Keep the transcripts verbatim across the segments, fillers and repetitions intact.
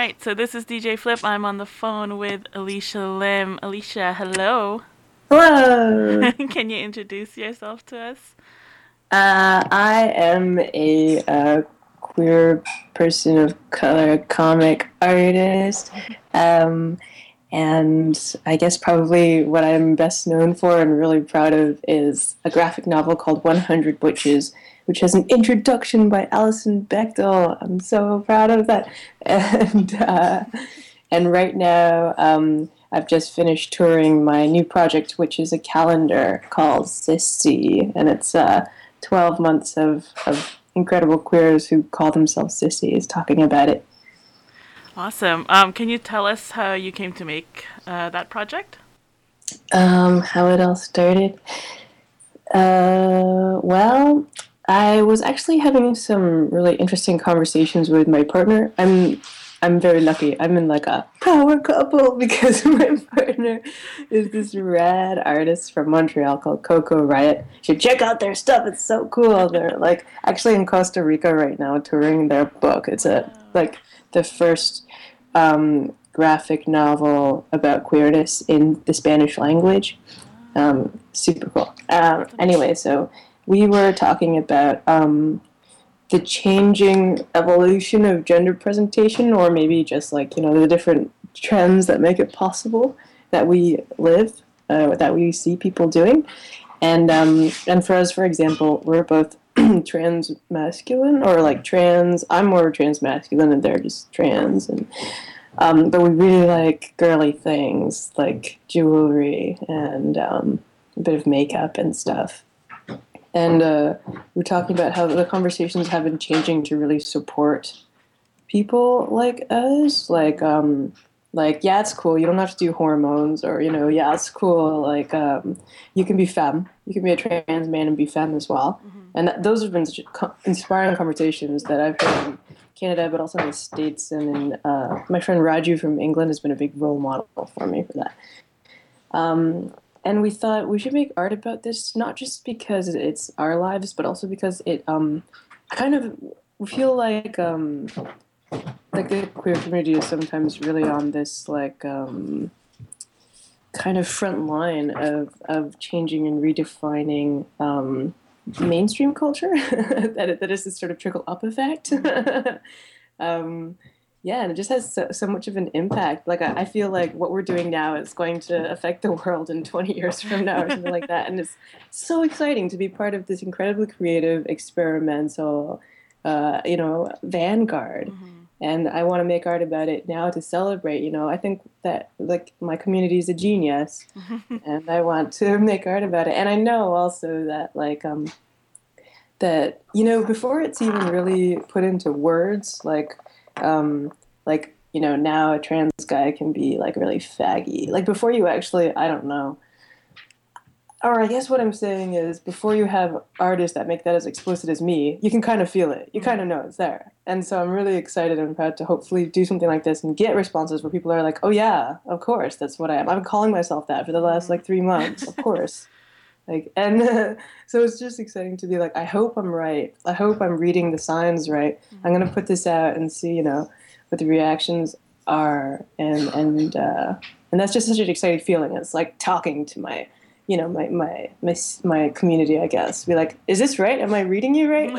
right, so this is D J Flip. I'm on the phone with Alicia Lim. Alicia, hello. Hello. Can you introduce yourself to us? Uh, I am a uh, queer person of color comic artist. Um, and I guess probably what I'm best known for and really proud of is a graphic novel called one hundred Witches, which has an introduction by Alison Bechdel. I'm so proud of that. And, uh, and right now, um, I've just finished touring my new project, which is a calendar called Sissy, and it's uh, twelve months of, of incredible queers who call themselves sissies talking about it. Awesome. Um, can you tell us how you came to make uh, that project? Um, how it all started? Uh, well, I was actually having some really interesting conversations with my partner. I'm I'm very lucky. I'm in like a power couple because my partner is this rad artist from Montreal called Coco Riot. You should check out their stuff. It's so cool. They're like actually in Costa Rica right now touring their book. It's a Oh, like the first um, graphic novel about queerness in the Spanish language. oh, Um, super cool. Um, that's anyway, amazing. so we were talking about um, the changing evolution of gender presentation, or maybe just like, you know, the different trends that make it possible that we live, uh, that we see people doing. And um, and for us, for example, we're both trans masculine or like trans. I'm more trans masculine, and they're just trans. And um, but we really like girly things like jewelry and um, a bit of makeup and stuff. And uh, we're talking about how the conversations have been changing to really support people like us. Like, Mm-hmm. um, like yeah, it's cool. You don't have to do hormones, or you know, yeah, it's cool. Like, um, you can be femme. You can be a trans man and be femme as well. Mm-hmm. And that, those have been such co- inspiring conversations that I've heard in Canada, but also in the States. And in, uh, my friend Raju from England has been a big role model for me for that. Um, and we thought we should make art about this, not just because it's our lives, but also because it um, kind of we feel like um, like the queer community is sometimes really on this like um, kind of front line of of changing and redefining um, mainstream culture that it, that is this sort of trickle up effect. Mm-hmm. um, yeah, and it just has so, so much of an impact. Like I, I feel like what we're doing now is going to affect the world in twenty years from now or something like that, and it's so exciting to be part of this incredibly creative, experimental, uh, you know, vanguard. Mm-hmm. And I want to make art about it now to celebrate. You know, I think that like my community is a genius, and I want to make art about it. And I know also that like um that you know before it's even really put into words, like um like you know now a trans guy can be like really faggy. Like before you actually, I don't know, or I guess what I'm saying is before you have artists that make that as explicit as me, you can kind of feel it. You kind Mm-hmm. of know it's there. And so I'm really excited and proud to hopefully do something like this and get responses where people are like, "Oh yeah, of course, that's what I am. I'm calling myself that for the last like three months. Of course." Like and uh, so it's just exciting to be like, I hope I'm right. I hope I'm reading the signs right. I'm Mm-hmm. gonna put this out and see, you know, what the reactions are, and and uh, and that's just such an exciting feeling. It's like talking to my, you know, my my my my community. I guess be like, is this right? Am I reading you right?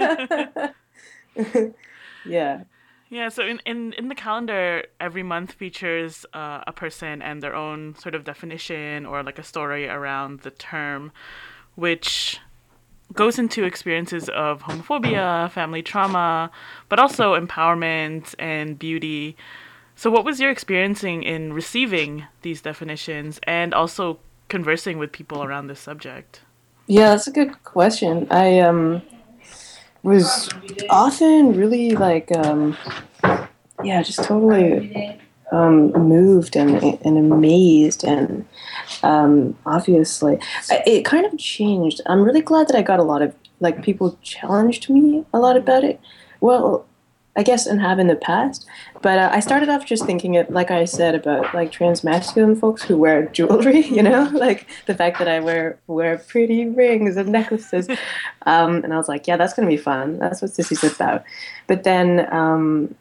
Yeah. Yeah, so in, in, in the calendar, every month features uh, a person and their own sort of definition or like a story around the term, which goes into experiences of homophobia, family trauma, but also empowerment and beauty. So, what was your experiencing in receiving these definitions and also conversing with people around this subject? Yeah, that's a good question. I um was often really like um yeah, just totally um, moved and and amazed and um, obviously it kind of changed. I'm really glad that I got a lot of like people challenged me a lot Mm-hmm. about it. Well, I guess and have in the past, but uh, I started off just thinking it like I said about like trans masculine folks who wear jewelry. You know, Mm-hmm. like the fact that I wear wear pretty rings and necklaces, um, and I was like, yeah, that's gonna be fun. That's what Sissy's about. But then. Um,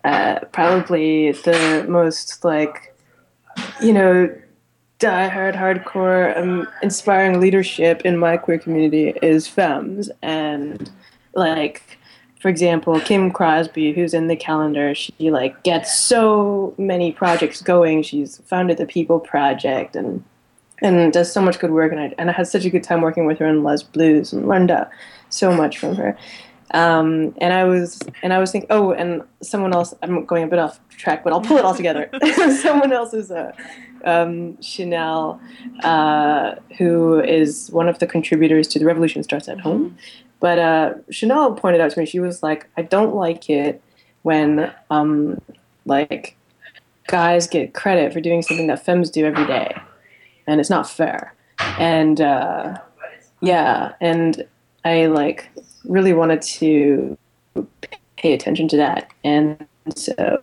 uh, probably the most like you know diehard hardcore um, inspiring leadership in my queer community is femmes, and like for example Kim Crosby, who's in the calendar, she like gets so many projects going. She's founded the People Project and and does so much good work, and I, and I had such a good time working with her in Les Blues and learned uh, so much from her. Um, and I was and I was thinking, oh, and someone else. I'm going a bit off track, but I'll pull it all together. Someone else is uh, um, Chanel, uh, who is one of the contributors to The Revolution Starts at Home. Mm-hmm. But uh, Chanel pointed out to me, she was like, I don't like it when um, like guys get credit for doing something that femmes do every day, and it's not fair. And uh, yeah, and I like really wanted to pay attention to that. And so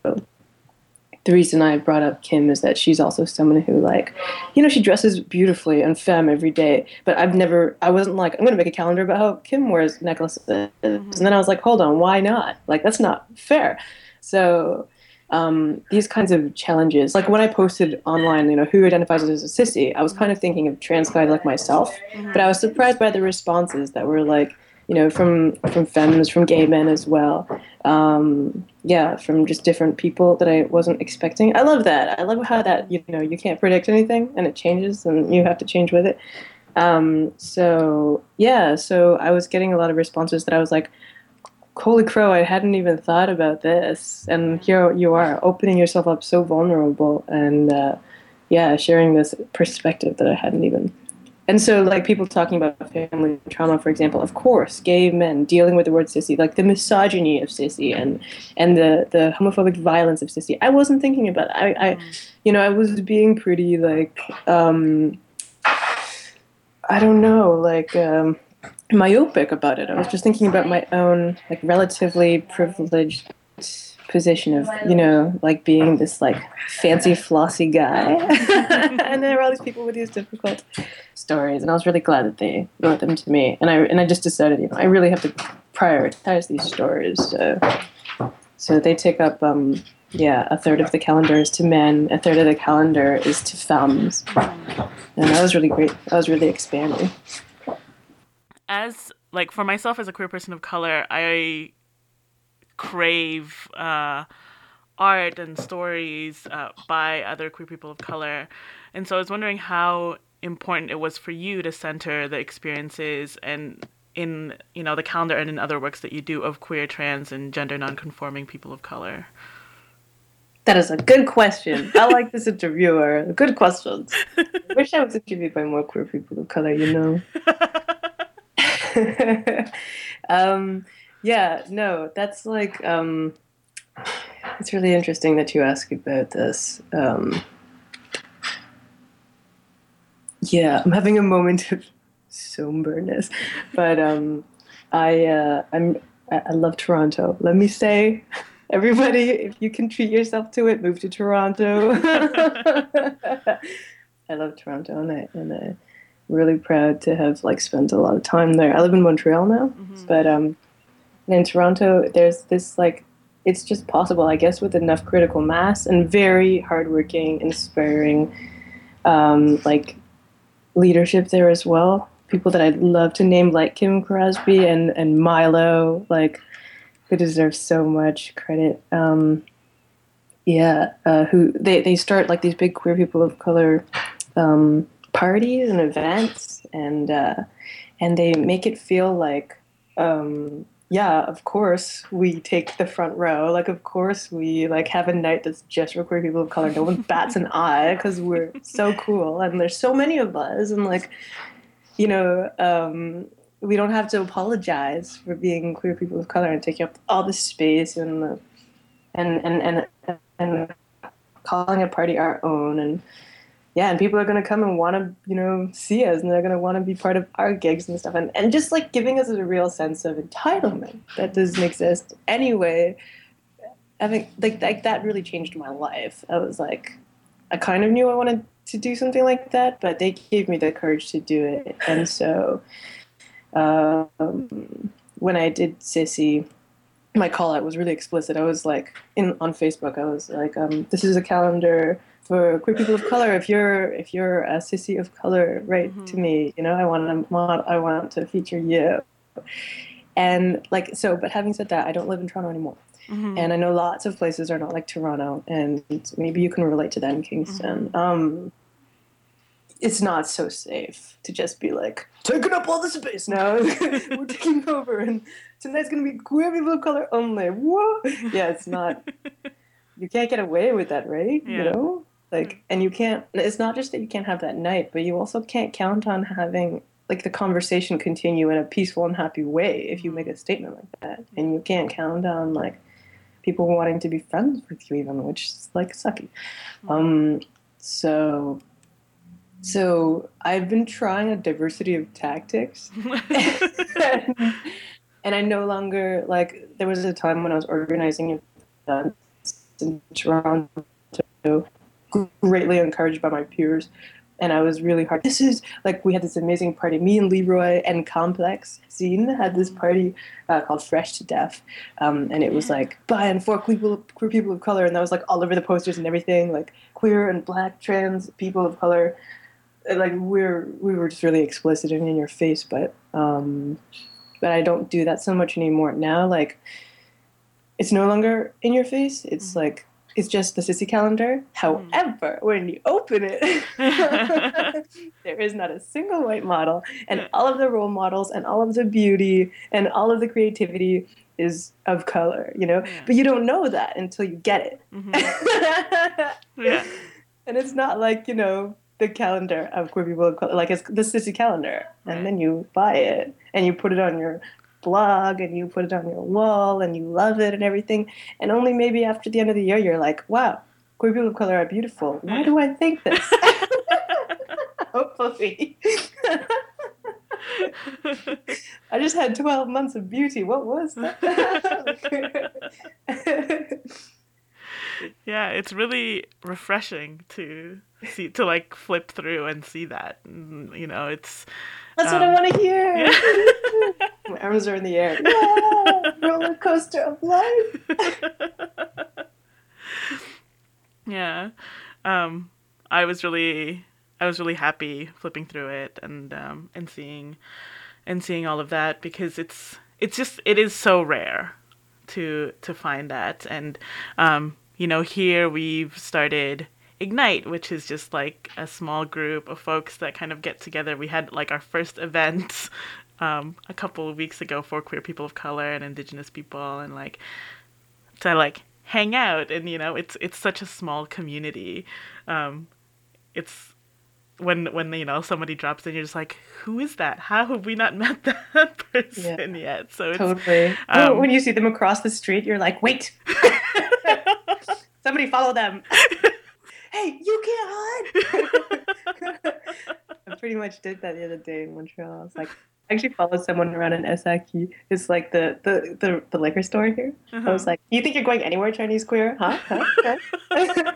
the reason I brought up Kim is that she's also someone who like, you know, she dresses beautifully and femme every day, but I've never, I wasn't like, I'm going to make a calendar about how Kim wears necklaces. Mm-hmm. And then I was like, hold on, why not? Like, that's not fair. So um, these kinds of challenges, like when I posted online, you know, who identifies as a sissy, I was kind of thinking of trans guy like myself, mm-hmm. but I was surprised by the responses that were like, you know, from from femmes, from gay men as well. Um, yeah, from just different people that I wasn't expecting. I love that. I love how that, you know, you can't predict anything and it changes and you have to change with it. Um, so, yeah, so I was getting a lot of responses that I was like, holy crow, I hadn't even thought about this. And here you are, opening yourself up so vulnerable and, uh, yeah, sharing this perspective that I hadn't even. And so, like, people talking about family trauma, for example, of course, gay men dealing with the word sissy, like the misogyny of sissy and and the, the homophobic violence of sissy. I wasn't thinking about it. I, I you know, I was being pretty, like, um, I don't know, like, um, myopic about it. I was just thinking about my own, like, relatively privileged position of, you know, like being this like fancy flossy guy. And there were all these people with these difficult stories, and I was really glad that they wrote them to me. And I and I just decided, you know, I really have to prioritize these stories. So, so they take up, um, yeah, a third of the calendar is to men, a third of the calendar is to femmes, and that was really great. That was really expanding. As like for myself as a queer person of color, I crave uh, art and stories uh, by other queer people of color. And so I was wondering how important it was for you to center the experiences and in, you know, the calendar and in other works that you do of queer, trans, and gender nonconforming people of color. That is a good question. I like this interviewer. Good questions. I wish I was interviewed by more queer people of color, you know. um, Yeah, no, that's like, um, it's really interesting that you ask about this. Um, yeah, I'm having a moment of somberness, but um, I, uh, I'm, I love Toronto. Let me say, everybody, if you can treat yourself to it, move to Toronto. I love Toronto, and I, and I'm really proud to have like spent a lot of time there. I live in Montreal now, mm-hmm. but um. And in Toronto, there's this, like, it's just possible, I guess, with enough critical mass and very hardworking, inspiring, um, like, leadership there as well. People that I'd love to name, like Kim Crosby and, and Milo, like, who deserve so much credit. Um, yeah, uh, who, they, they start, like, these big queer people of color um, parties and events, and, uh, and they make it feel like, um, yeah, of course we take the front row. Like, of course we like have a night that's just for queer people of color. No one bats an eye because we're so cool, and there's so many of us, and like, you know, um, we don't have to apologize for being queer people of color and taking up all the space and the, and and and and calling a party our own. And yeah, and people are going to come and want to, you know, see us, and they're going to want to be part of our gigs and stuff. And, and just, like, giving us a real sense of entitlement that doesn't exist anyway. I think, like, like, that really changed my life. I was, like, I kind of knew I wanted to do something like that, but they gave me the courage to do it. And so um, when I did Sissy, my call out was really explicit. I was like in on Facebook. I was like, um, "This is a calendar for queer people of color. If you're if you're a sissy of color, write to Mm-hmm. me. You know, I want to mod, I want to feature you." And like so, but having said that, I don't live in Toronto anymore, Mm-hmm. and I know lots of places are not like Toronto, and maybe you can relate to that in Mm-hmm. Kingston. Um, it's not so safe to just be like taking up all the space now. We're taking over, and tonight's gonna be queer people of color only. What? Yeah, it's not. You can't get away with that, right? You Yeah. know, like, and you can't. It's not just that you can't have that night, but you also can't count on having like the conversation continue in a peaceful and happy way if you make Mm-hmm. a statement like that, Yeah. and you can't count on like people wanting to be friends with you even, which is like sucky. Mm-hmm. Um, so so I've been trying a diversity of tactics. and, and I no longer like there was a time when I was organizing events in Toronto, greatly encouraged by my peers. And I was really hard. This is like we had this amazing party. Me and Leroy and Complex Scene had this Mm-hmm. party uh, called Fresh to Death, um, and it was Yeah. like by and for people, queer people of color, and that was like all over the posters and everything, like queer and black trans people of color. Like we're we were just really explicit and in your face, but um, but I don't do that so much anymore now. Like it's no longer in your face. It's Mm-hmm. like it's just the sissy calendar. Mm-hmm. However, when you open it, there is not a single white model, and Yeah. all of the role models and all of the beauty and all of the creativity is of color, you know? Yeah. But you don't know that until you get it. Mm-hmm. Yeah. And it's not like, you know, the calendar of queer people of color, like it's the sissy calendar. And Right. then you buy it and you put it on your blog and you put it on your wall and you love it and everything. And only maybe after the end of the year, you're like, wow, queer people of color are beautiful. Why Yeah. do I think this? Hopefully. I just had twelve months of beauty. What was that? Yeah, it's really refreshing to see to like flip through and see that. And, you know, it's That's what I um want to yeah. hear. My arms are in the air. Yeah, roller coaster of life. Yeah. Um I was really I was really happy flipping through it and um and seeing and seeing all of that because it's it's just it is so rare to to find that. And um you know, here we've started Ignite, which is just like a small group of folks that kind of get together. We had like our first event um a couple of weeks ago for queer people of color and indigenous people, and like to like hang out. And you know, it's it's such a small community. um it's when when you know somebody drops in, you're just like, who is that? How have we not met that Yeah, person yet? So it's totally. Oh, um when you see them across the street, you're like, wait, somebody follow them. Hey, you can't hide. I pretty much did that the other day in Montreal. I was like, I actually followed someone around in Esaki. It's like the, the, the, the liquor store here. I was uh-huh. like, you think you're going anywhere, Chinese queer? Huh? Huh? Huh?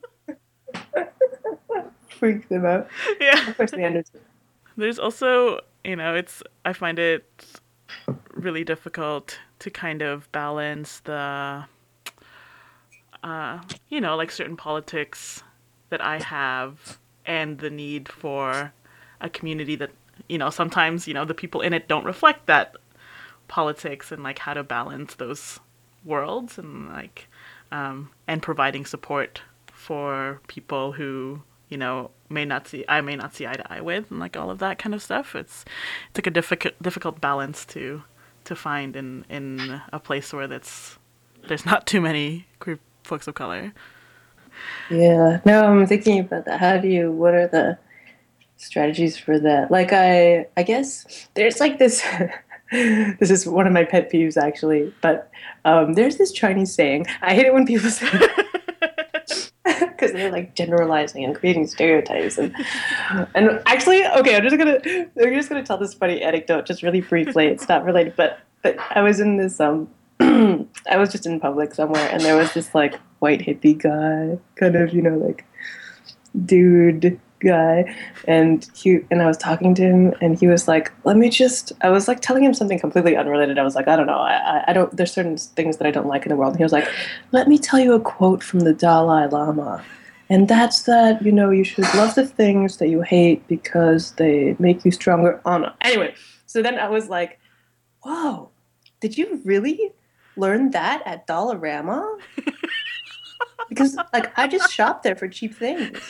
Freak them out. Yeah. Of course, they understood. There's also, you know, it's I find it really difficult to kind of balance the uh, you know, like certain politics that I have and the need for a community that, you know, sometimes, you know, the people in it don't reflect that politics, and like how to balance those worlds, and like um and providing support for people who, you know, may not see I may not see eye to eye with, and like all of that kind of stuff. It's it's like a difficult difficult balance to to find in in a place where that's there's not too many queer folks of color. Yeah. No, I'm thinking about that. How do you, what are the strategies for that? Like, I, I guess there's like this, this is one of my pet peeves actually, but um, there's this Chinese saying. I hate it when people say because they're like generalizing and creating stereotypes and and actually okay I'm just gonna I'm just gonna tell this funny anecdote just really briefly. It's not related, but but I was in this um I was just in public somewhere and there was this like white hippie guy kind of, you know, like dude guy, and he and I was talking to him, and he was like, "Let me just." I was like telling him something completely unrelated. I was like, "I don't know. I, I I don't. There's certain things that I don't like in the world." And he was like, "Let me tell you a quote from the Dalai Lama." And that's that, you know, you should love the things that you hate because they make you stronger. Oh, no. Anyway, so then I was like, whoa, did you really learn that at Dollarama? Because, like, I just shop there for cheap things.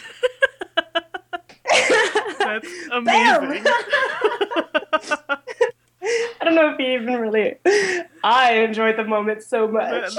That's Bam! amazing. I don't know if he even really. I enjoyed the moment so much.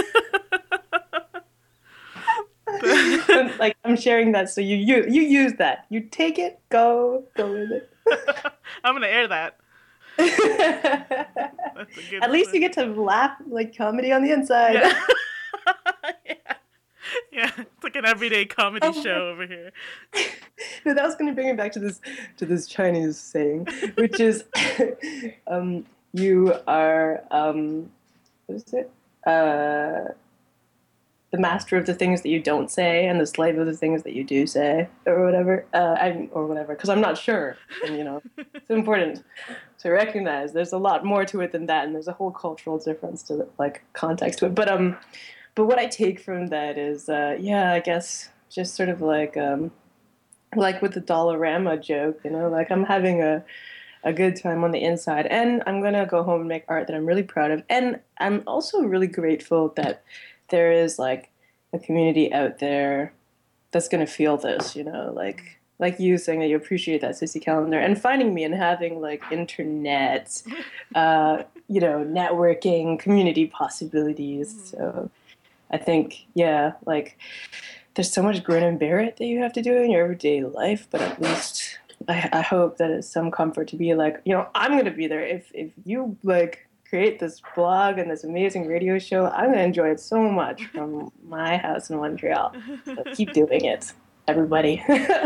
Like, I'm sharing that, so you you you use that. You take it, go go with it. I'm gonna air that. That's a good At least one. you get to laugh like comedy on the inside. Yeah. Yeah. Yeah, it's like an everyday comedy Oh, show over here. no, that was going to bring me back to this to this Chinese saying, which is, um, you are um, what is it? Uh, the master of the things that you don't say, and the slave of the things that you do say, or whatever. Uh, I or whatever, because I'm not sure, and you know, it's important to recognize there's a lot more to it than that, and there's a whole cultural difference to the, like context to it. But um, but what I take from that is, uh, yeah, I guess just sort of like um, like with the Dollarama joke, you know, like I'm having a a good time on the inside, and I'm gonna go home and make art that I'm really proud of, and I'm also really grateful that there is like a community out there that's gonna feel this, you know, like like you saying that you appreciate that Sissy calendar and finding me and having like internet, uh, you know, networking, community possibilities. So I think, yeah, like there's so much grin and bear it that you have to do in your everyday life, but at least I, I hope that it's some comfort to be like, you know, I'm gonna be there. If if you like create this blog and this amazing radio show, I'm gonna enjoy it so much from my house in Montreal. So keep doing it, everybody.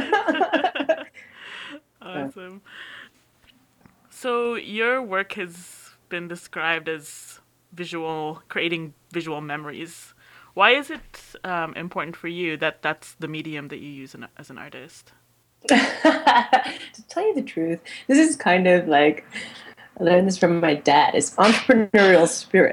Awesome. So your work has been described as visual, creating visual memories. Why is it um, important for you that that's the medium that you use in, as an artist? To tell you the truth, this is kind of like I learned this from my dad. It's entrepreneurial spirit.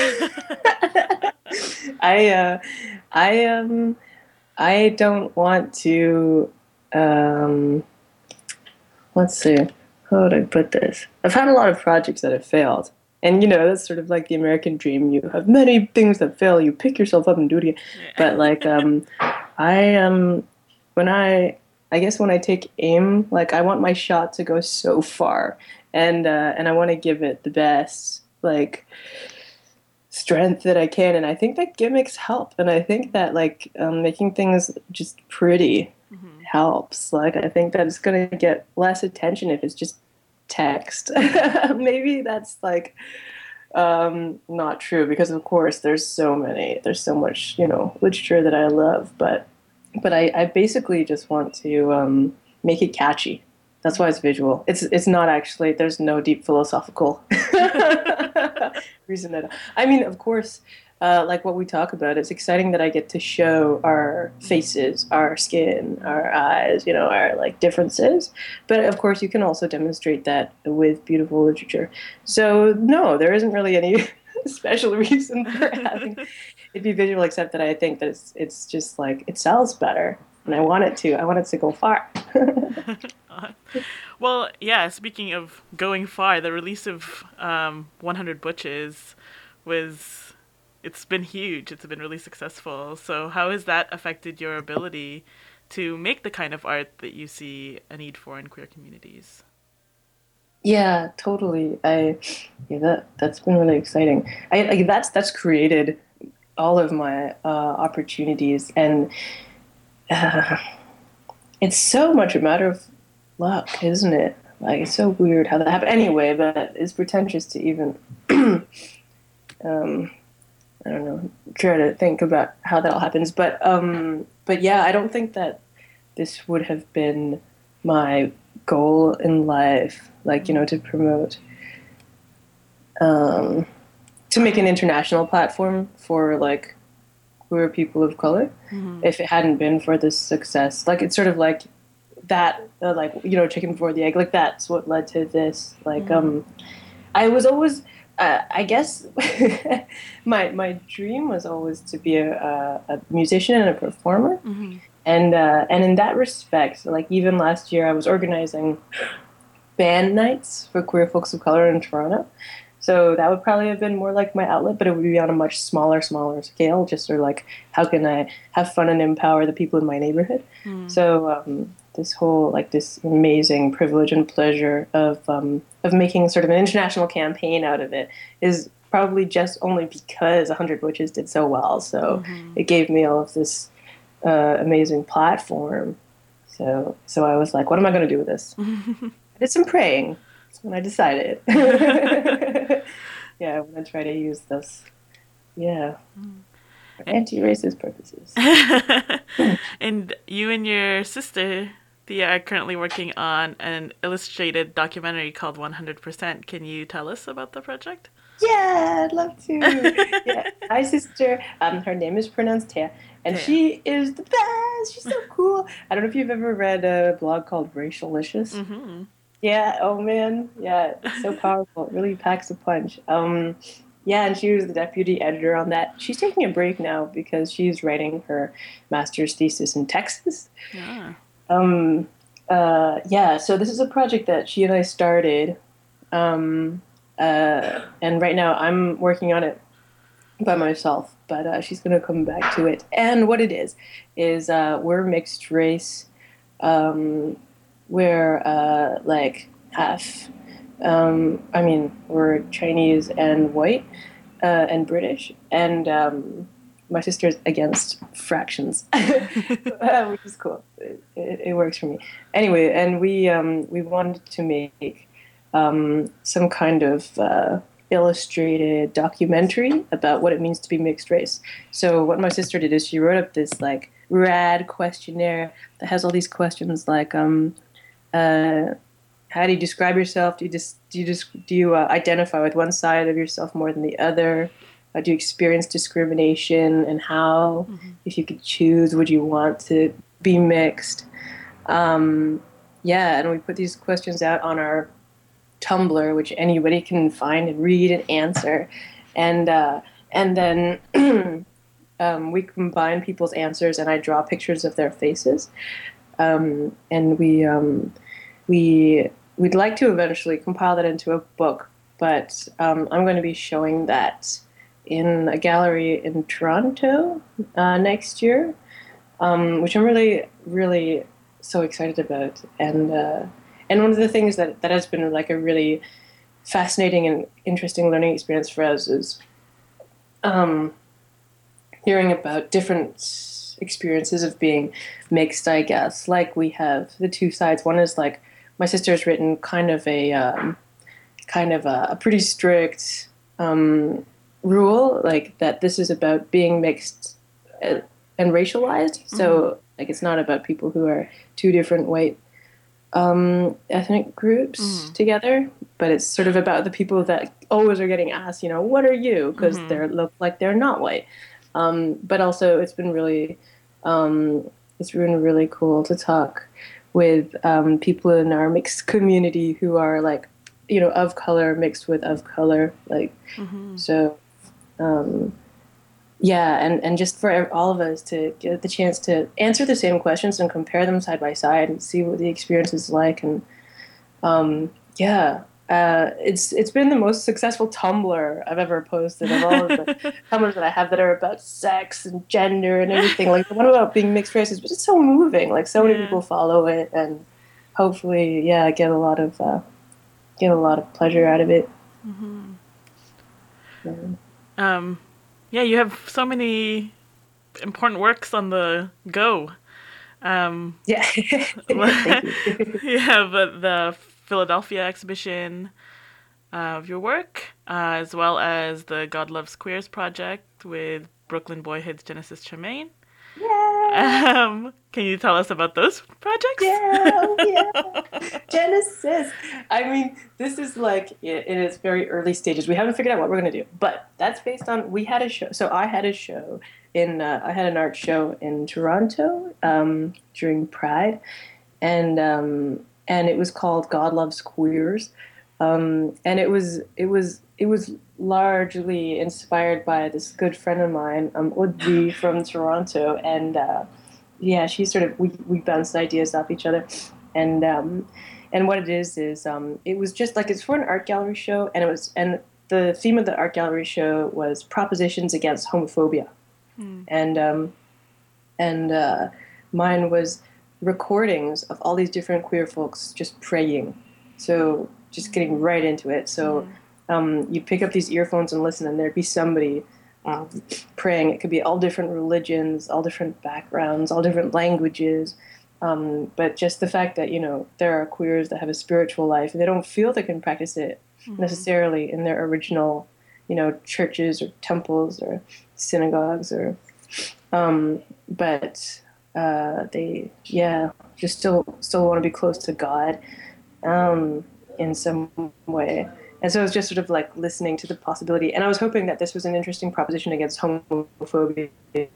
I uh, I um I don't want to um let's see, how would I put this? I've had a lot of projects that have failed. And you know, that's sort of like the American dream. You have many things that fail, you pick yourself up and do it again. Yeah. But like um I um when I I guess when I take aim, like I want my shot to go so far, and uh, and I want to give it the best like strength that I can, and I think that gimmicks help, and I think that like um, making things just pretty Mm-hmm. helps. Like I think that it's gonna get less attention if it's just text. Maybe that's like um, not true because of course there's so many, there's so much you know literature that I love, but but I, I basically just want to um, make it catchy. That's why it's visual. It's it's not actually. There's no deep philosophical reason at all. I mean, of course, uh, like what we talk about, it's exciting that I get to show our faces, our skin, our eyes, you know, our like differences. But of course, you can also demonstrate that with beautiful literature. So no, there isn't really any special reason for having it be visual, except that I think that it's it's just like it sells better, and I want it to. I want it to go far. Well, yeah, speaking of going far, the release of um, one hundred Butches was, it's been huge. It's been really successful. So how has that affected your ability to make the kind of art that you see a need for in queer communities? Yeah, totally. I yeah, that that's been really exciting. I like that's that's created all of my uh, opportunities, and uh, it's so much a matter of luck, isn't it? Like it's so weird how that happened. Anyway, but it's pretentious to even um, I don't know try to think about how that all happens. But um, but yeah, I don't think that this would have been my goal in life. Like you know, to promote, um, to make an international platform for like queer people of color. Mm-hmm. If it hadn't been for this success, like it's sort of like that, uh, like, you know, chicken before the egg, like that's what led to this. Like, um, I was always, uh, I guess, my my dream was always to be a, a, a musician and a performer. Mm-hmm. And uh, and in that respect, like even last year, I was organizing band nights for queer folks of color in Toronto. So that would probably have been more like my outlet, but it would be on a much smaller, smaller scale. Just sort of like, how can I have fun and empower the people in my neighborhood? Mm. So um, this whole like this amazing privilege and pleasure of um, of making sort of an international campaign out of it is probably just only because one hundred Witches did so well. So Mm-hmm. it gave me all of this uh, amazing platform. So so I was like, what am I going to do with this? I did some praying when I decided. Yeah, I want to try to use this. Yeah, for anti-racist purposes. And you and your sister, Thea, are currently working on an illustrated documentary called one hundred percent. Can you tell us about the project? Yeah, I'd love to. Yeah, my sister, um, her name is pronounced Taya, and Thea. she is the best. She's so cool. I don't know if you've ever read a blog called Racialicious. Mm-hmm. Yeah, oh man, yeah, it's so powerful. It really packs a punch. Um, yeah, and she was the deputy editor on that. She's taking a break now because she's writing her master's thesis in Texas. Yeah. Um, uh, yeah, so this is a project that she and I started, um, uh, and right now I'm working on it by myself, but uh, she's going to come back to it. And what it is, is uh, we're mixed race. Um, we're uh, like half, um, I mean, we're Chinese and white uh, and British. And um, my sister's against fractions, uh, which is cool. It, it, it works for me. Anyway, and we, um, we wanted to make um, some kind of uh, illustrated documentary about what it means to be mixed race. So what my sister did is she wrote up this like rad questionnaire that has all these questions like um uh how do you describe yourself? Do you just do you just do you uh, identify with one side of yourself more than the other? Uh, do you experience discrimination, and how? Mm-hmm. If you could choose, would you want to be mixed? Um, yeah, and we put these questions out on our Tumblr, which anybody can find and read and answer, and uh, and then um, we combine people's answers, and I draw pictures of their faces, um, and we um, we we'd like to eventually compile that into a book, but um, I'm going to be showing that in a gallery in Toronto uh, next year, um, which I'm really really so excited about, and. Uh, And one of the things that, that has been like a really fascinating and interesting learning experience for us is um, hearing about different experiences of being mixed, I guess. Like we have the two sides. One is like my sister's written kind of a um, kind of a, a pretty strict um, rule, like that this is about being mixed and, and racialized. So Mm-hmm. like it's not about people who are two different white um, ethnic groups Mm-hmm. together, but it's sort of about the people that always are getting asked, you know, what are you? Because Mm-hmm. they look like they're not white. Um, but also, it's been really, um, it's been really cool to talk with um, people in our mixed community who are like, you know, of color mixed with of color, like Mm-hmm. so. Um, yeah, and, and just for all of us to get the chance to answer the same questions and compare them side by side and see what the experience is like. And um, yeah, uh, it's it's been the most successful Tumblr I've ever posted of all of the Tumblrs that I have that are about sex and gender and everything. Like the one about being mixed races, but it's so moving. Like so many Yeah. people follow it, and hopefully, yeah, get a lot of uh, get a lot of pleasure out of it. Mm-hmm. Yeah. Um, yeah, you have so many important works on the go. Um, Yeah. Thank you. you have uh, the Philadelphia exhibition of your work, uh, as well as the God Loves Queers project with Brooklyn Boyhood's Genesis Tremaine. Yeah. Um, can you tell us about those projects? Yeah, oh yeah. Genesis. I mean, this is like in in its very early stages. We haven't figured out what we're gonna do, but that's based on we had a show. So I had a show in uh, I had an art show in Toronto um, during Pride, and um, and it was called God Loves Queers, um, and it was it was it was largely inspired by this good friend of mine, um, Audrey from Toronto, and uh, yeah, she sort of we we bounced ideas off each other, and um, and what it is is um, it was just like it's for an art gallery show, and it was and the theme of the art gallery show was propositions against homophobia, Mm. and um, and uh, mine was recordings of all these different queer folks just praying. So just getting right into it. So Mm. um, you pick up these earphones and listen, and there'd be somebody um, praying. It could be all different religions, all different backgrounds, all different languages. Um, but just the fact that you know there are queers that have a spiritual life and they don't feel they can practice it Mm. necessarily in their original, you know, churches or temples or synagogues or um, but uh, they, yeah, just still still want to be close to God um, in some way. And so it was just sort of like listening to the possibility. And I was hoping that this was an interesting proposition against homophobia.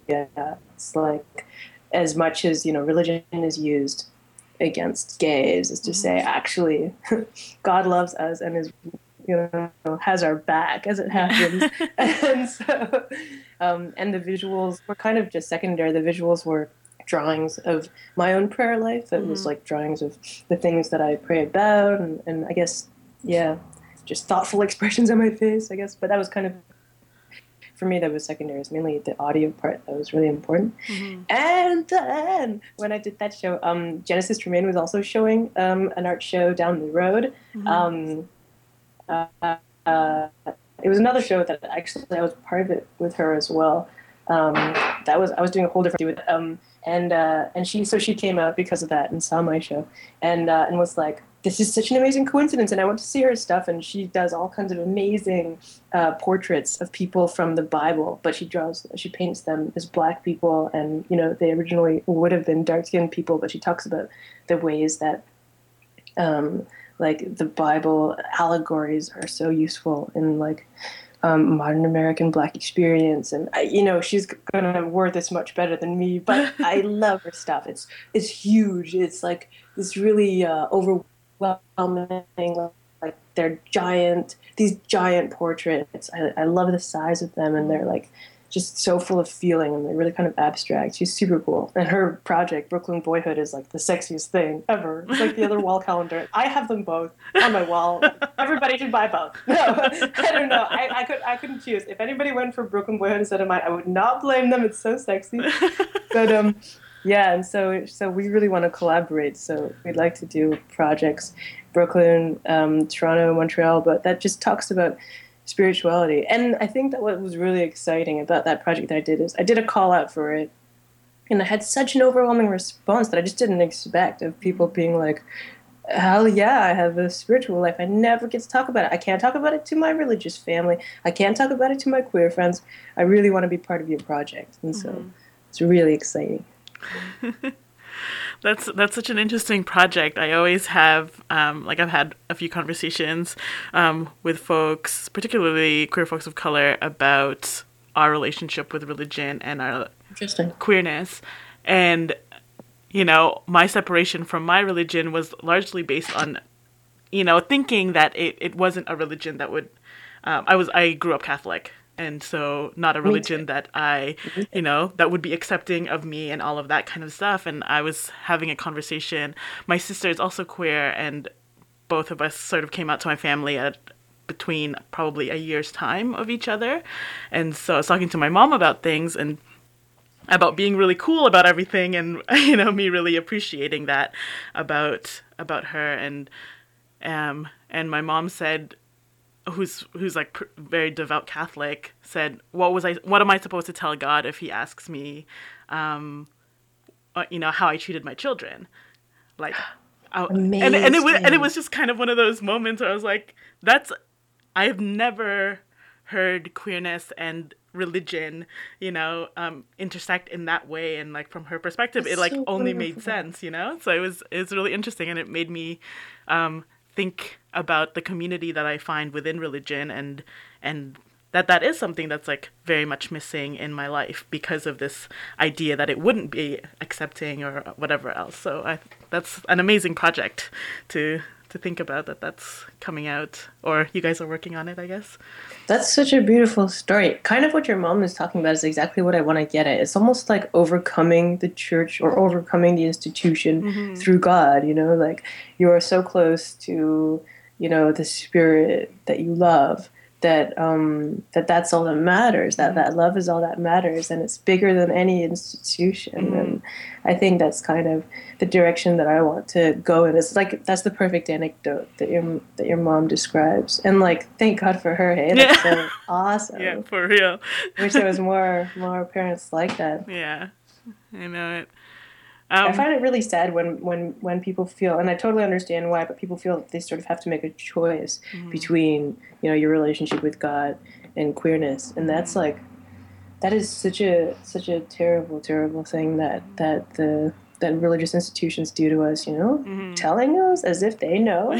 It's like as much as you know religion is used against gays, is to Mm. say actually God loves us and is you know has our back as it happens. And so um, and the visuals were kind of just secondary. The visuals were drawings of my own prayer life. It was Mm. like drawings of the things that I pray about, and, and I guess, yeah, just thoughtful expressions on my face, I guess. But that was kind of, for me, that was secondary. It's mainly the audio part that was really important. Mm. And then when I did that show, um, Genesis Tremaine was also showing um, an art show down the road. Mm. Um, uh, uh, it was another show that actually I was part of it with her as well. Um, that was I was doing a whole different thing with it. Um, and uh, and she so she came out because of that and saw my show and uh, and was like, this is such an amazing coincidence, and I went to see her stuff, and she does all kinds of amazing uh, portraits of people from the Bible, but she draws she paints them as black people, and you know they originally would have been dark skinned people, but she talks about the ways that um, like the Bible allegories are so useful in like um, modern American Black experience, and I, you know she's gonna word this much better than me, but I love her stuff. It's it's huge. It's like this really uh, overwhelming. Like they're giant, these giant portraits. I, I love the size of them, and they're Mm. like just so full of feeling, and they're really kind of abstract. She's super cool, and her project Brooklyn Boyhood is like the sexiest thing ever. It's like the other wall calendar. I have them both on my wall. Everybody should buy both. No, I don't know. I, I could I couldn't choose. If anybody went for Brooklyn Boyhood instead of mine, I would not blame them. It's so sexy. But um, yeah, and so so we really want to collaborate. So we'd like to do projects, Brooklyn, um, Toronto, Montreal, but that just talks about spirituality. And I think that what was really exciting about that project that I did is I did a call out for it, and I had such an overwhelming response that I just didn't expect of people being like, hell yeah, I have a spiritual life. I never get to talk about it. I can't talk about it to my religious family. I can't talk about it to my queer friends. I really want to be part of your project. And so Mm. it's really exciting. That's that's such an interesting project. I always have, um, like I've had a few conversations um, with folks, particularly queer folks of color, about our relationship with religion and our Interesting. queerness. And, you know, my separation from my religion was largely based on, you know, thinking that it, it wasn't a religion that would, um, I was, I grew up Catholic. And so not a Me too. religion that I, Me too. you know, that would be accepting of me and all of that kind of stuff. And I was having a conversation. My sister is also queer, and both of us sort of came out to my family at between probably a year's time of each other. And so I was talking to my mom about things and about being really cool about everything, and you know me really appreciating that about about her. And um and my mom said, who's who's like pr- very devout Catholic, said, what was I what am I supposed to tell God if he asks me um uh, you know how I treated my children, like I, and and it was and it Amazing. was just kind of one of those moments where I was like, that's I've never heard queerness and religion, you know, um, intersect in that way. And like from her perspective, That's it like so only made wonderful. sense, you know? So it was, it was really interesting, and it made me um, think about the community that I find within religion, and, and that that is something that's like very much missing in my life because of this idea that it wouldn't be accepting or whatever else. So I that's an amazing project to to think about that that's coming out, or you guys are working on it, I guess. That's such a beautiful story. Kind of what your mom is talking about is exactly what I want to get at. It's almost like overcoming the church or overcoming the institution Mm-hmm. through God, you know, like you are so close to, you know, the spirit that you love that um that that's all that matters, that that love is all that matters, and it's bigger than any institution. Mm-hmm. And I think that's kind of the direction that I want to go in. It's like that's the perfect anecdote that your that your mom describes, and like thank God for her. Hey, that's Yeah. so awesome. Yeah, for real. Wish there was more more parents like that. Yeah, I know it. I Um, find it really sad when, when, when people feel, and I totally understand why, but people feel that they sort of have to make a choice mm-hmm. between, you know, your relationship with God and queerness, and that's like, that is such a such a terrible, terrible thing that that the that religious institutions do to us, you know, mm-hmm. telling us as if they know.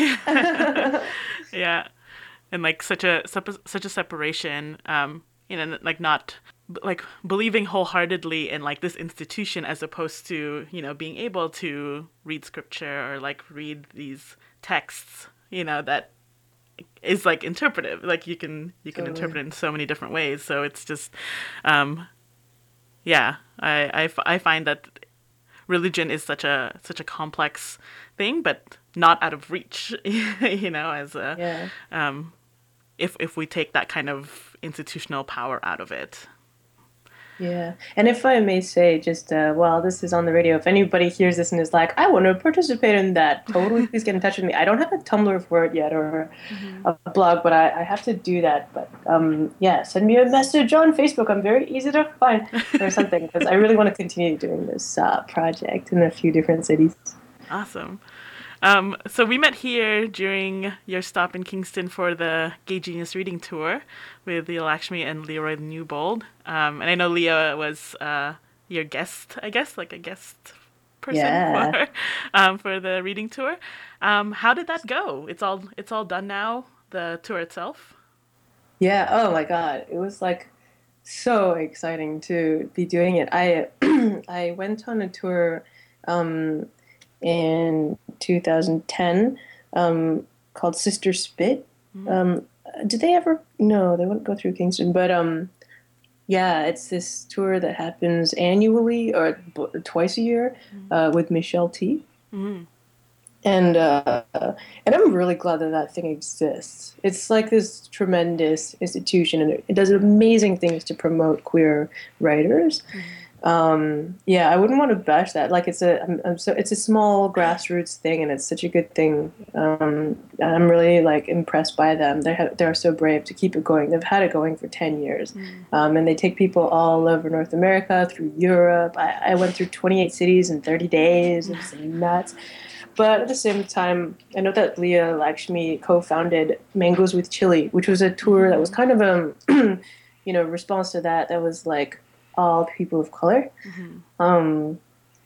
Yeah, and like such a such a separation, um, you know, like not like believing wholeheartedly in like this institution as opposed to, you know, being able to read scripture or like read these texts, you know, that is like interpretive, like you can you can Totally. interpret it in so many different ways. So it's just um yeah, I, I, f- I find that religion is such a such a complex thing, but not out of reach, you know, as a Yeah. um if if we take that kind of institutional power out of it. Yeah. And if I may say, just uh, while this is on the radio, if anybody hears this and is like, I want to participate in that, totally please get in touch with me. I don't have a Tumblr for it yet or Mm-hmm. a blog, but I, I have to do that. But um, yeah, send me a message on Facebook. I'm very easy to find or something because I really want to continue doing this uh, project in a few different cities. Awesome. Um, so we met here during your stop in Kingston for the Gay Genius Reading Tour with Leah Lakshmi and Leroy Newbold. Um, and I know Leah was uh, your guest, I guess, like a guest person Yeah. for um, for the reading tour. Um, how did that go? It's all it's all done now, the tour itself. Yeah. Oh my God. It was like so exciting to be doing it. I I went on a tour um, in two thousand ten um, called Sister Spit. Mm-hmm. Um, did they ever? No, they wouldn't go through Kingston. But um, yeah, it's this tour that happens annually or b- twice a year uh, with Michelle T. Mm-hmm. And uh, and I'm really glad that that thing exists. It's like this tremendous institution, and it, it does amazing things to promote queer writers. Mm-hmm. Um, yeah, I wouldn't want to bash that. Like it's a, I'm, I'm so it's a small grassroots thing, and it's such a good thing. Um, and I'm really like impressed by them. They have, they're so brave to keep it going. They've had it going for ten years, Mm-hmm. um, and they take people all over North America, through Europe. I, I went through twenty-eight cities in thirty days. It was nuts. But at the same time, I know that Leah Lakshmi co-founded Mangoes with Chili, which was a tour that was kind of a, you know, response to that. That was like all people of color. Mm-hmm. Um,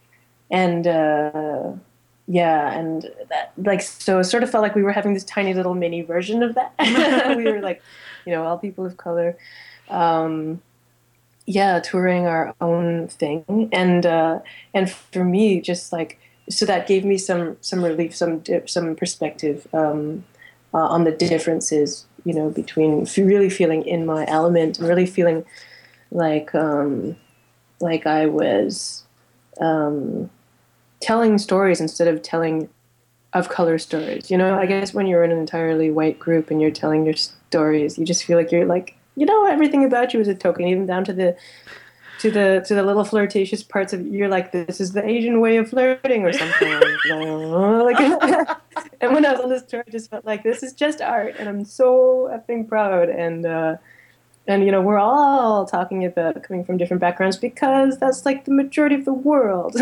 and uh, yeah, and that like so it sort of felt like we were having this tiny little mini version of that. We were like, you know, all people of color. Um, yeah, touring our own thing, and uh, and for me, just like. So that gave me some some relief, some some perspective um, uh, on the differences, you know, between really feeling in my element and really feeling like um, like I was um, telling stories instead of telling of color stories. You know, I guess when you're in an entirely white group and you're telling your stories, you just feel like you're like, you know, everything about you is a token, even down to the. To the to the little flirtatious parts of you're like, this is the Asian way of flirting or something. Like, and when I was on this tour, I just felt like this is just art, and I'm so effing proud. And uh, and you know, we're all talking about coming from different backgrounds because that's like the majority of the world.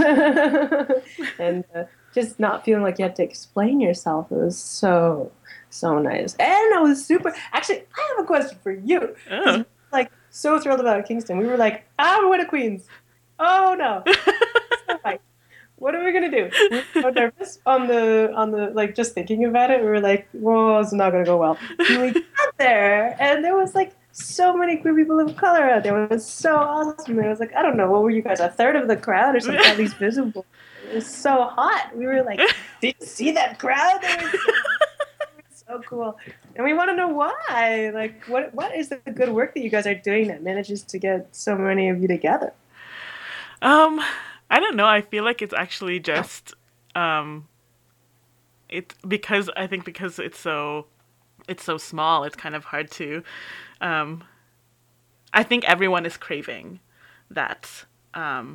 And uh, just not feeling like you had to explain yourself. It was so so nice, and I was super. Actually, I have a question for you. Oh. Like so thrilled about Kingston. We were like, I'm one of Queens. Oh no. So, like, what are we gonna do? We were so nervous on the on the like just thinking about it. We were like, whoa, it's not gonna go well. And we got there, and there was like so many queer people of color out there. It was so awesome. It was like, I don't know, what were you guys, a third of the crowd or something, at least visible. It was so hot. We were like, did you see that crowd? They were so, they were so cool. And we want to know why. Like, what what is the good work that you guys are doing that manages to get so many of you together? Um, I don't know. I feel like it's actually just um it because I think because it's so it's so small, it's kind of hard to um I think everyone is craving that um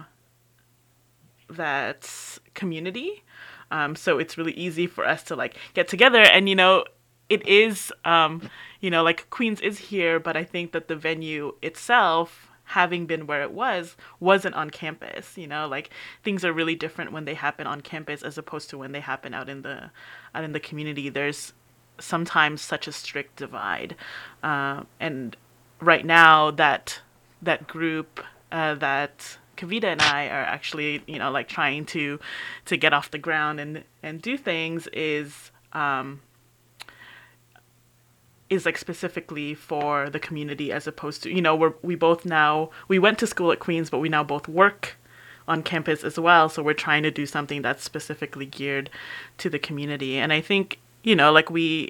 that community. Um so it's really easy for us to like get together, and you know it is um you know like Queens is here, but I think that the venue itself, having been where it was, wasn't on campus. You know, like things are really different when they happen on campus as opposed to when they happen out in the out in the community. There's sometimes such a strict divide, uh, and right now that that group uh, that Kavita and I are actually, you know, like trying to to get off the ground and and do things is um, is like specifically for the community, as opposed to, you know, we're we both now we went to school at Queens, but we now both work on campus as well. So we're trying to do something that's specifically geared to the community. And I think, you know, like we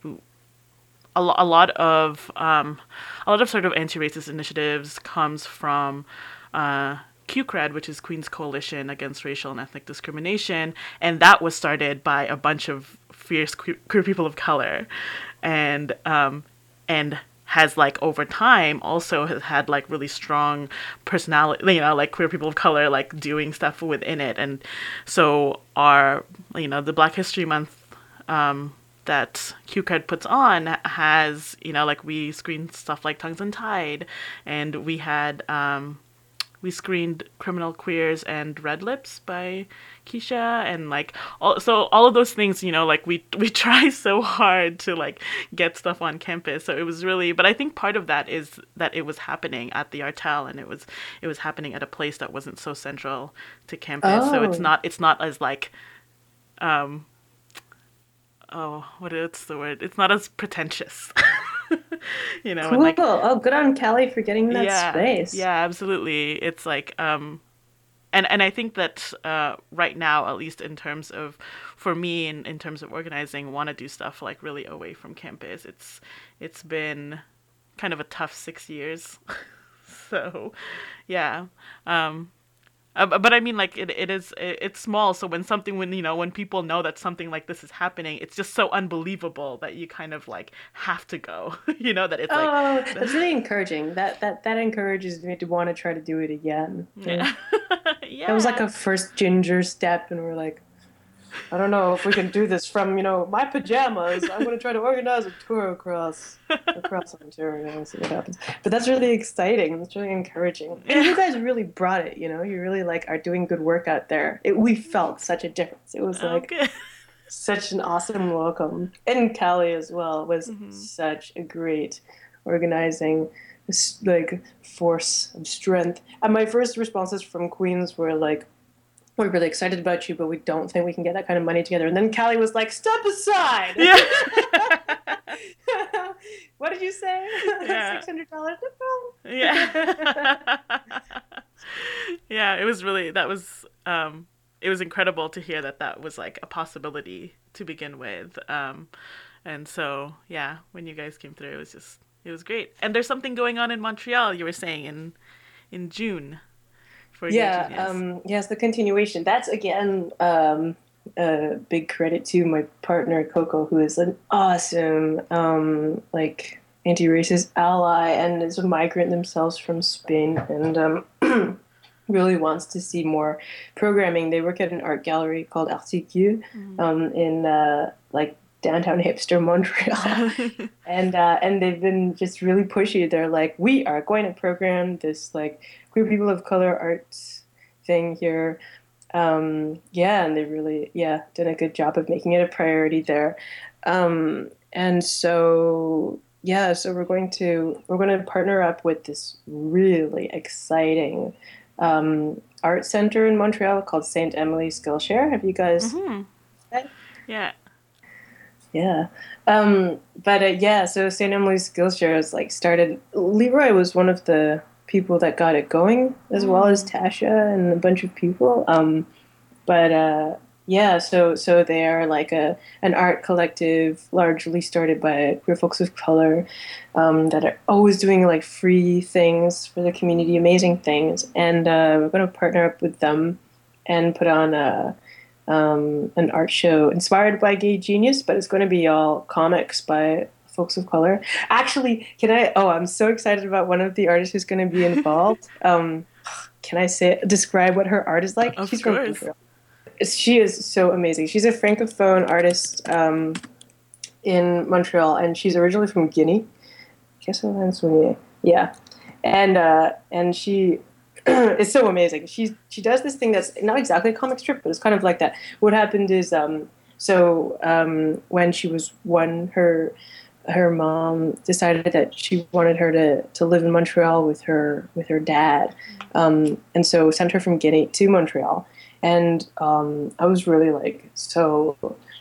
a, lo- a lot of um, a lot of sort of anti-racist initiatives comes from uh, Q C R E D, which is Queens Coalition Against Racial and Ethnic Discrimination, and that was started by a bunch of fierce queer, queer people of color, and um, and has like over time also has had like really strong personality, you know, like queer people of color like doing stuff within it. And so our, you know, the Black History Month um, that Q C R E D puts on has, you know, like we screened stuff like Tongues Untied, and we had um, we screened Criminal Queers and Red Lips by Keisha, and like all, so all of those things, you know, like we we try so hard to like get stuff on campus. So it was really, but I think part of that is that it was happening at the Artel, and it was it was happening at a place that wasn't so central to campus. So it's Oh, not it's not as like um oh, what is the word? It's not as pretentious. You know, and cool. like Oh, good on Kelly for getting that yeah, space. yeah, absolutely. It's like um and and I think that uh, right now, at least in terms of, for me, in, in terms of organizing, want to do stuff like really away from campus. It's it's been kind of a tough six years, so yeah. Um, uh, bu- but I mean, like it, it is it, it's small. So when something when you know when people know that something like this is happening, it's just so unbelievable that you kind of like have to go. You know that it's like, Oh, that's really encouraging. That that that encourages me to want to try to do it again. Yeah. yeah, That was like yeah. a first ginger step, and we're like, I don't know if we can do this from, you know, my pajamas. I'm going to try to organize a tour across across Ontario and see what happens. But that's really exciting. That's really encouraging. And Yeah. you guys really brought it, you know. You really like are doing good work out there. It, we felt such a difference. It was Oh, like good. such an awesome welcome. And Cali as well was Hmm. such a great organizing like force of strength. And my first responses from Queens were like, we're really excited about you, but we don't think we can get that kind of money together. And then Callie was like, step aside. Yeah. What did you say? Yeah. six hundred dollars No problem. Yeah. Yeah, it was really that was um it was incredible to hear that that was like a possibility to begin with. Um and so, yeah, when you guys came through, it was just it was great. And there's something going on in Montreal, you were saying in in June for Gay Yeah, Genius. um, yes, the continuation. That's again um, a big credit to my partner Coco, who is an awesome um, like anti-racist ally and is a migrant themselves from Spain and um, really wants to see more programming. They work at an art gallery called Articu Mhm. um, in uh, like downtown hipster Montreal. And uh, and they've been just really pushy. They're like, we are going to program this like queer people of color arts thing here. Um, yeah, and they really yeah done a good job of making it a priority there. Um, and so yeah, so we're going to we're going to partner up with this really exciting um, art center in Montreal called Saint Emily Skillshare. Have you guys? Mhm. Yeah. Yeah. Um, but uh, yeah, so Saint Emily's Skillshare is like started. Leroy was one of the people that got it going, as well as Mm. Tasha and a bunch of people. Um, but uh, yeah, so so they are like a an art collective, largely started by queer folks of color, um, that are always doing like free things for the community, amazing things, and uh, we're going to partner up with them and put on a um, an art show inspired by Gay Genius, but it's going to be all comics by folks of color. Actually, can I? Oh, I'm so excited about one of the artists who's going to be involved. Um, can I say describe what her art is like? Of She's from course. Montreal. She is so amazing. She's a francophone artist um, in Montreal, and she's originally from Guinea. Guess what? Yeah, and uh, and she is so amazing. She she does this thing that's not exactly a comic strip, but it's kind of like that. What happened is, um, so um, when she was one, her her mom decided that she wanted her to, to live in Montreal with her with her dad, um, and so sent her from Guinea to Montreal. And um, I was really like so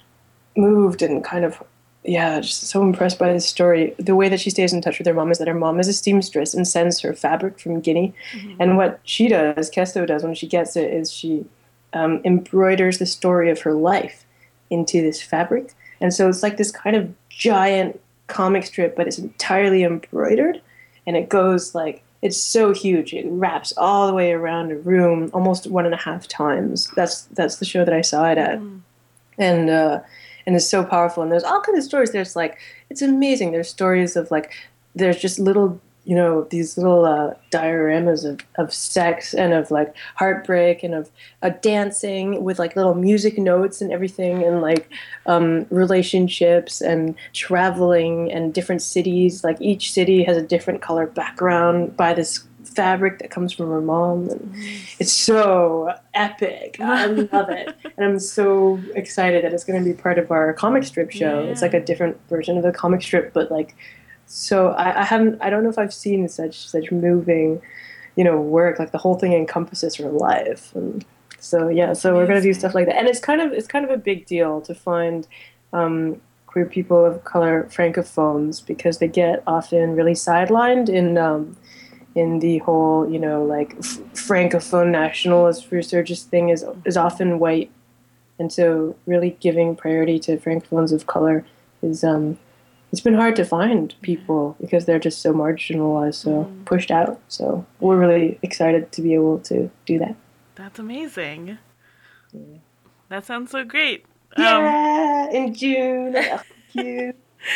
moved and kind of yeah, just so impressed by this story. The way that she stays in touch with her mom is that her mom is a seamstress and sends her fabric from Guinea. Hmm. And what she does, Kesto does when she gets it, is she um, embroiders the story of her life into this fabric. And so it's like this kind of giant comic strip, but it's entirely embroidered. And it goes like, it's so huge. It wraps all the way around a room almost one and a half times. That's that's the show that I saw it at. Mm. And uh, and it's so powerful. And there's all kinds of stories. There's like it's amazing. There's stories of like there's just little you know these little uh, dioramas of, of sex and of like heartbreak and of uh, dancing with like little music notes and everything and like um, relationships and traveling and different cities. Like each city has a different color background by this fabric that comes from her mom. And it's so epic. I love it. And I'm so excited that it's going to be part of our comic strip show. It's like Yeah. a different version of the comic strip, but like, so I, I haven't, I don't know if I've seen such, such moving, you know, work. Like the whole thing encompasses her life. And so, yeah, That's so we're going to do stuff amazing. like that. And it's kind of, it's kind of a big deal to find, um, queer people of color francophones because they get often really sidelined in, um, in the whole, you know, like f- francophone nationalist resurgence thing is is often white, and so really giving priority to francophones of color is um, it's been hard to find Yeah. people because they're just so marginalized, so Mm. pushed out. So we're Yeah. really excited to be able to do that. That's amazing. That sounds so great. Um, Yeah, in June. Oh, thank you.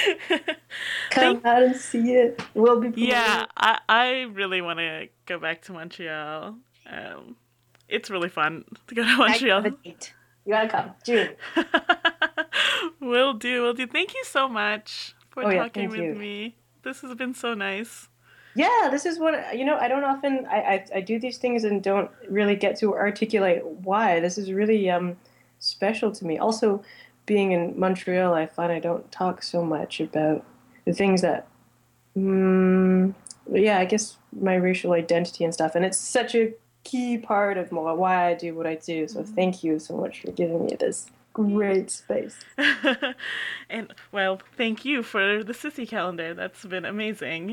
Come thank. out and see it. We'll be promoting Yeah, it. I I really want to go back to Montreal. Um, it's really fun to go to Now you have a Montreal. date. You gotta come. June. Will do, will do. Thank you so much for Oh yeah, talking thank with you. me. This has been so nice. Yeah, this is what you know. I don't often I, I I do these things and don't really get to articulate why. This is really um special to me. Also, being in Montreal, I find I don't talk so much about the things that mm, yeah, I guess my racial identity and stuff. And it's such a key part of mo- why I do what I do. So Mhm. thank you so much for giving me this Yeah. great space. And well, thank you for the sissy calendar. That's been amazing.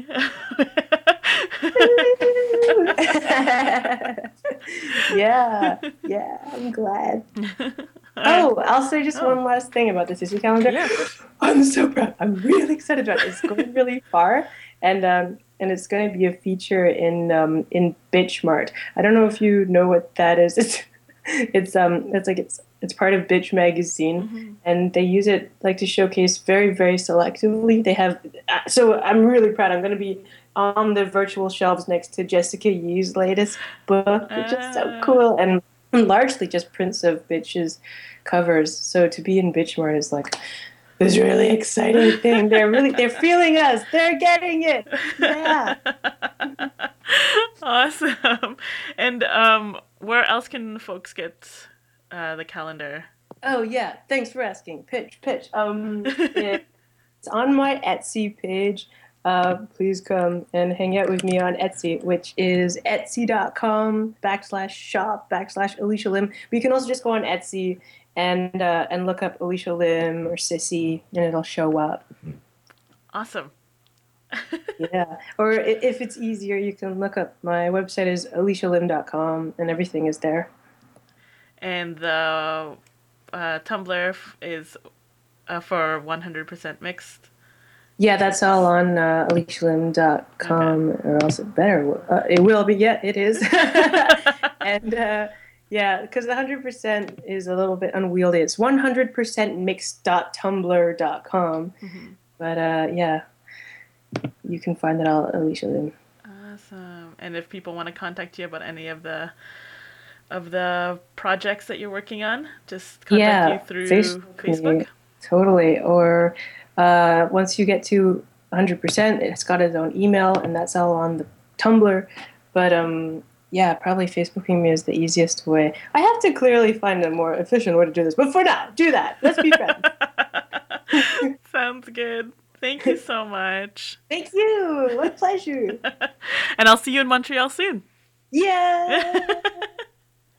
Yeah, yeah, I'm glad. All right. Oh, I'll say just Oh, one last thing about the Sissy calendar. yeah, of course. I'm so proud. I'm really excited about it. It's going really far, and um, and it's going to be a feature in um in Bitchmart. I don't know if you know what that is. It's it's um it's like it's it's part of Bitch magazine, Hmm. and they use it like to showcase very very selectively. They have uh, so I'm really proud. I'm going to be on the virtual shelves next to Jessica Yee's latest book, which is so Uh, cool, and largely just prints of bitches covers. So to be in Bitchmart is like this really exciting thing. They're really they're feeling us. They're getting it. Yeah. awesome. And um, where else can folks get uh, the calendar? Oh yeah. Thanks for asking. Pitch, pitch. Um, it's on my Etsy page. uh, please come and hang out with me on Etsy, which is etsy.com backslash shop backslash Alicia Lim. But you can also just go on Etsy and uh, and look up Alicia Lim or Sissy, and it'll show up. Awesome. Yeah. Or if it's easier, you can look up my website is alicia lim dot com, and everything is there. And the uh, Tumblr is uh, for one hundred percent mixed. Yeah, that's all on uh, alicia lim dot com, okay. Or else it better. Uh, it will be. Yeah, it is. and uh, yeah, because the one hundred percent is a little bit unwieldy. It's one hundred percent mixed dot tumblr dot com. Mm-hmm. But uh, yeah, you can find that all at Alicia Lim. Awesome. And if people want to contact you about any of the of the projects that you're working on, just contact yeah, you through Facebook. Facebook? Totally. Or uh, once you get to one hundred percent, it's got its own email, and that's all on the Tumblr. But um, yeah, probably Facebooking me is the easiest way. I have to clearly find a more efficient way to do this. But for now, do that. Let's be friends. Sounds good. Thank you so much. Thank you. What a pleasure. And I'll see you in Montreal soon. Yeah.